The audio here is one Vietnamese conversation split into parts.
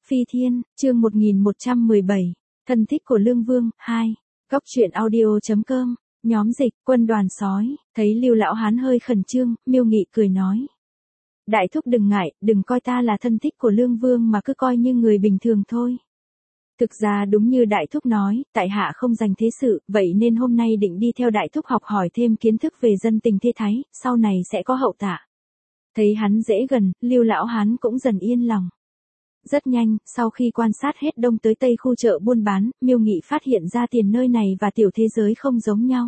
Phi Thiên, chương 1117, thân thích của Lương Vương, 2. Góc truyện audio.com, nhóm dịch, quân đoàn sói, thấy Lưu lão hán hơi khẩn trương, Miêu Nghị cười nói. Đại thúc đừng ngại, đừng coi ta là thân thích của Lương Vương mà cứ coi như người bình thường thôi. Thực ra đúng như đại thúc nói, tại hạ không dành thế sự, vậy nên hôm nay định đi theo đại thúc học hỏi thêm kiến thức về dân tình thế thái, sau này sẽ có hậu tạ. Thấy hắn dễ gần, Lưu lão hán cũng dần yên lòng. Rất nhanh, sau khi quan sát hết đông tới tây khu chợ buôn bán, Miêu Nghị phát hiện ra tiền nơi này và tiểu thế giới không giống nhau.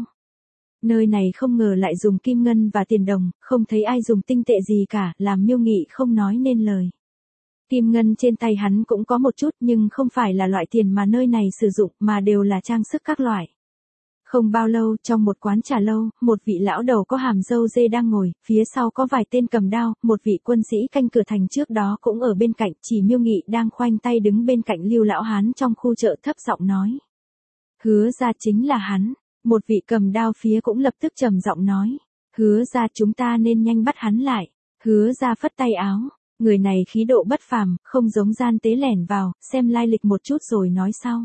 Nơi này không ngờ lại dùng kim ngân và tiền đồng, không thấy ai dùng tinh tệ gì cả, làm Miêu Nghị không nói nên lời. Kim ngân trên tay hắn cũng có một chút nhưng không phải là loại tiền mà nơi này sử dụng mà đều là trang sức các loại. Không bao lâu, trong một quán trà lâu, một vị lão đầu có hàm râu dê đang ngồi, phía sau có vài tên cầm đao, một vị quân sĩ canh cửa thành trước đó cũng ở bên cạnh, chỉ Miêu Nghị đang khoanh tay đứng bên cạnh Lưu lão hán trong khu chợ thấp giọng nói. Hứa ra chính là hắn, một vị cầm đao phía cũng lập tức trầm giọng nói. Hứa ra chúng ta nên nhanh bắt hắn lại. Hứa ra phất tay áo, người này khí độ bất phàm, không giống gian tế lẻn vào, xem lai lịch một chút rồi nói sau.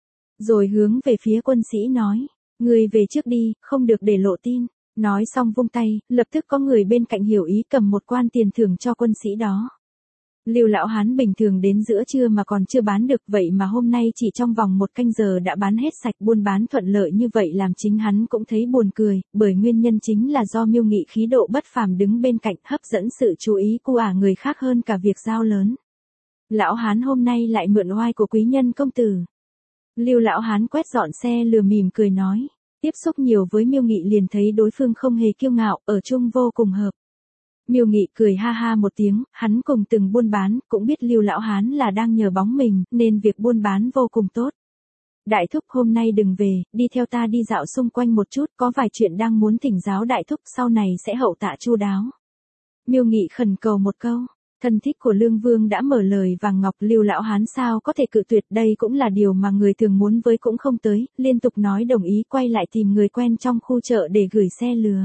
Rồi hướng về phía quân sĩ nói. Người về trước đi, không được để lộ tin. Nói xong vung tay, lập tức có người bên cạnh hiểu ý cầm một quan tiền thưởng cho quân sĩ đó. Lưu lão hán bình thường đến giữa trưa mà còn chưa bán được, vậy mà hôm nay chỉ trong vòng một canh giờ đã bán hết sạch, buôn bán thuận lợi như vậy làm chính hắn cũng thấy buồn cười, bởi nguyên nhân chính là do Miêu Nghị khí độ bất phàm đứng bên cạnh hấp dẫn sự chú ý của người khác hơn cả việc giao lớn. Lão hán hôm nay lại mượn oai của quý nhân công tử. Lưu lão hán quét dọn xe lừa mỉm cười nói, tiếp xúc nhiều với Miêu Nghị liền thấy đối phương không hề kiêu ngạo, ở chung vô cùng hợp. Miêu Nghị cười ha ha một tiếng, hắn cùng từng buôn bán, cũng biết Lưu lão hán là đang nhờ bóng mình, nên việc buôn bán vô cùng tốt. Đại thúc hôm nay đừng về, đi theo ta đi dạo xung quanh một chút, có vài chuyện đang muốn thỉnh giáo đại thúc, sau này sẽ hậu tạ chu đáo. Miêu Nghị khẩn cầu một câu. Thân thích của Lương Vương đã mở lời vàng ngọc, Lưu lão hán sao có thể cự tuyệt, đây cũng là điều mà người thường muốn với cũng không tới, liên tục nói đồng ý, quay lại tìm người quen trong khu chợ để gửi xe lừa.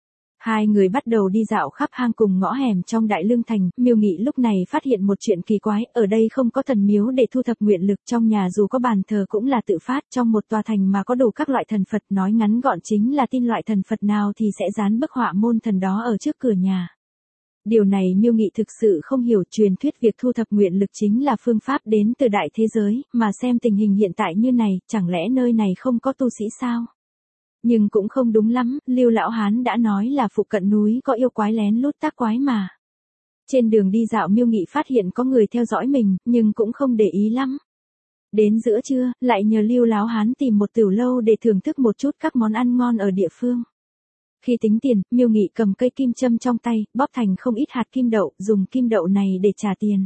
Hai người bắt đầu đi dạo khắp hang cùng ngõ hẻm trong Đại Lương thành, Miêu Nghị lúc này phát hiện một chuyện kỳ quái, ở đây không có thần miếu để thu thập nguyện lực, trong nhà dù có bàn thờ cũng là tự phát, trong một tòa thành mà có đủ các loại thần Phật, nói ngắn gọn chính là tin loại thần Phật nào thì sẽ dán bức họa môn thần đó ở trước cửa nhà. Điều này Miêu Nghị thực sự không hiểu, truyền thuyết việc thu thập nguyện lực chính là phương pháp đến từ đại thế giới, mà xem tình hình hiện tại như này, chẳng lẽ nơi này không có tu sĩ sao? Nhưng cũng không đúng lắm, Lưu lão hán đã nói là phụ cận núi có yêu quái lén lút tác quái mà. Trên đường đi dạo Miêu Nghị phát hiện có người theo dõi mình, nhưng cũng không để ý lắm. Đến giữa trưa, lại nhờ Lưu lão hán tìm một tửu lâu để thưởng thức một chút các món ăn ngon ở địa phương. Khi tính tiền, Miêu Nghị cầm cây kim châm trong tay, bóp thành không ít hạt kim đậu, dùng kim đậu này để trả tiền.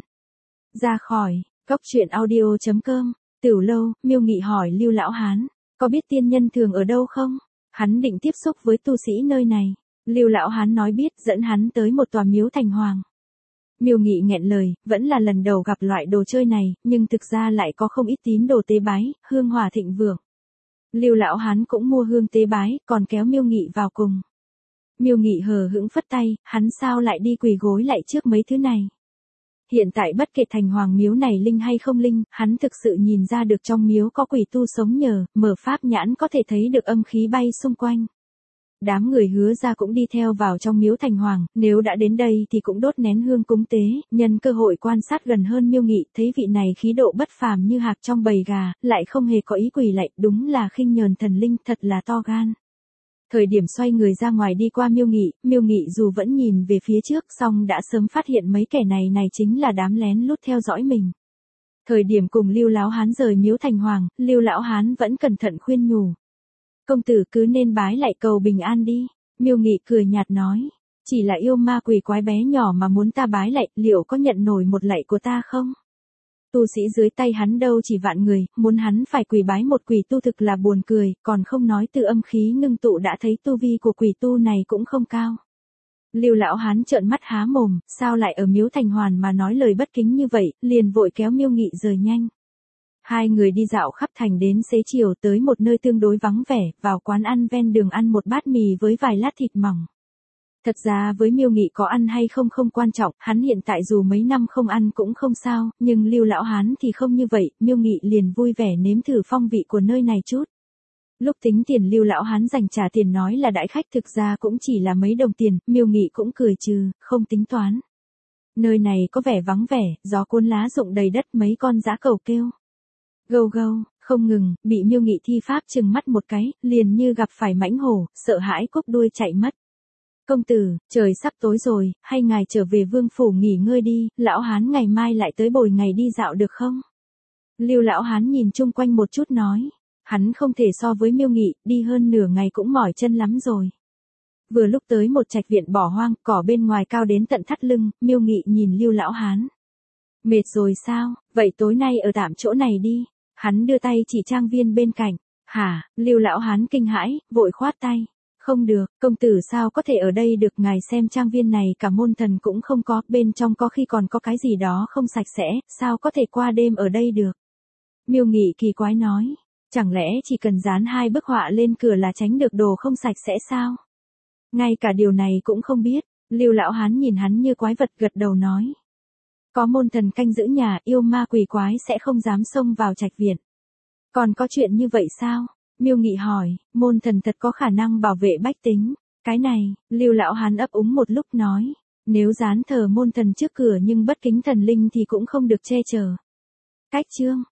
Ra khỏi, góc truyện audio.com, tửu lâu, Miêu Nghị hỏi Lưu lão hán, có biết tiên nhân thường ở đâu không? Hắn định tiếp xúc với tu sĩ nơi này. Lưu lão hán nói biết, dẫn hắn tới một tòa miếu thành hoàng. Miêu Nghị nghẹn lời, vẫn là lần đầu gặp loại đồ chơi này, nhưng thực ra lại có không ít tín đồ tế bái, hương hỏa thịnh vượng. Lưu lão hán cũng mua hương tế bái, còn kéo Miêu Nghị vào cùng. Miêu Nghị hờ hững phất tay, hắn sao lại đi quỳ gối lại trước mấy thứ này. Hiện tại bất kể thành hoàng miếu này linh hay không linh, hắn thực sự nhìn ra được trong miếu có quỷ tu sống nhờ, mở pháp nhãn có thể thấy được âm khí bay xung quanh. Đám người Hứa ra cũng đi theo vào trong miếu thành hoàng, nếu đã đến đây thì cũng đốt nén hương cúng tế, nhân cơ hội quan sát gần hơn Miêu Nghị, thấy vị này khí độ bất phàm như hạc trong bầy gà, lại không hề có ý quỳ lạy, đúng là khinh nhờn thần linh, thật là to gan. Thời điểm xoay người ra ngoài đi qua Miêu Nghị dù vẫn nhìn về phía trước, song đã sớm phát hiện mấy kẻ này chính là đám lén lút theo dõi mình. Thời điểm cùng Lưu lão hán rời miếu thành hoàng, Lưu lão hán vẫn cẩn thận khuyên nhủ. Công tử cứ nên bái lại cầu bình an đi. Miêu Nghị cười nhạt nói, chỉ là yêu ma quỷ quái bé nhỏ mà muốn ta bái lạy, liệu có nhận nổi một lạy của ta không? Tu sĩ dưới tay hắn đâu chỉ vạn người, muốn hắn phải quỳ bái một quỷ tu thực là buồn cười, còn không nói từ âm khí ngưng tụ đã thấy tu vi của quỷ tu này cũng không cao. Lưu lão hán trợn mắt há mồm, sao lại ở miếu thành hoàn mà nói lời bất kính như vậy, liền vội kéo Miêu Nghị rời nhanh. Hai người đi dạo khắp thành đến xế chiều tới một nơi tương đối vắng vẻ, vào quán ăn ven đường ăn một bát mì với vài lát thịt mỏng. Thật ra với Miêu Nghị có ăn hay không không quan trọng, hắn hiện tại dù mấy năm không ăn cũng không sao, nhưng Lưu lão hán thì không như vậy, Miêu Nghị liền vui vẻ nếm thử phong vị của nơi này chút. Lúc tính tiền Lưu lão hán dành trả tiền nói là đãi khách, thực ra cũng chỉ là mấy đồng tiền, Miêu Nghị cũng cười trừ, không tính toán. Nơi này có vẻ vắng vẻ, gió cuốn lá rụng đầy đất, mấy con dã cẩu kêu gâu gâu, không ngừng, bị Miêu Nghị thi pháp trừng mắt một cái, liền như gặp phải mãnh hổ, sợ hãi cúp đuôi chạy mất. Công tử, trời sắp tối rồi, hay ngài trở về vương phủ nghỉ ngơi đi, lão hán ngày mai lại tới bồi ngày đi dạo được không? Lưu lão hán nhìn chung quanh một chút nói, hắn không thể so với Miêu Nghị, đi hơn nửa ngày cũng mỏi chân lắm rồi. Vừa lúc tới một trạch viện bỏ hoang, cỏ bên ngoài cao đến tận thắt lưng, Miêu Nghị nhìn Lưu lão hán. Mệt rồi sao, vậy tối nay ở tạm chỗ này đi. Hắn đưa tay chỉ trang viên bên cạnh. Hả, Lưu lão hán kinh hãi, vội khoát tay. Không được, công tử sao có thể ở đây được, ngài xem trang viên này cả môn thần cũng không có, bên trong có khi còn có cái gì đó không sạch sẽ, sao có thể qua đêm ở đây được. Miêu Nghị kỳ quái nói, chẳng lẽ chỉ cần dán 2 bức họa lên cửa là tránh được đồ không sạch sẽ sao? Ngay cả điều này cũng không biết, Lưu lão hán nhìn hắn như quái vật gật đầu nói. Có môn thần canh giữ nhà, yêu ma quỷ quái sẽ không dám xông vào trạch viện. Còn có chuyện như vậy sao? Miêu Nghị hỏi, môn thần thật có khả năng bảo vệ bách tính. Cái này, Lưu lão hán ấp úng một lúc nói, nếu dán thờ môn thần trước cửa nhưng bất kính thần linh thì cũng không được che chở. Cách chương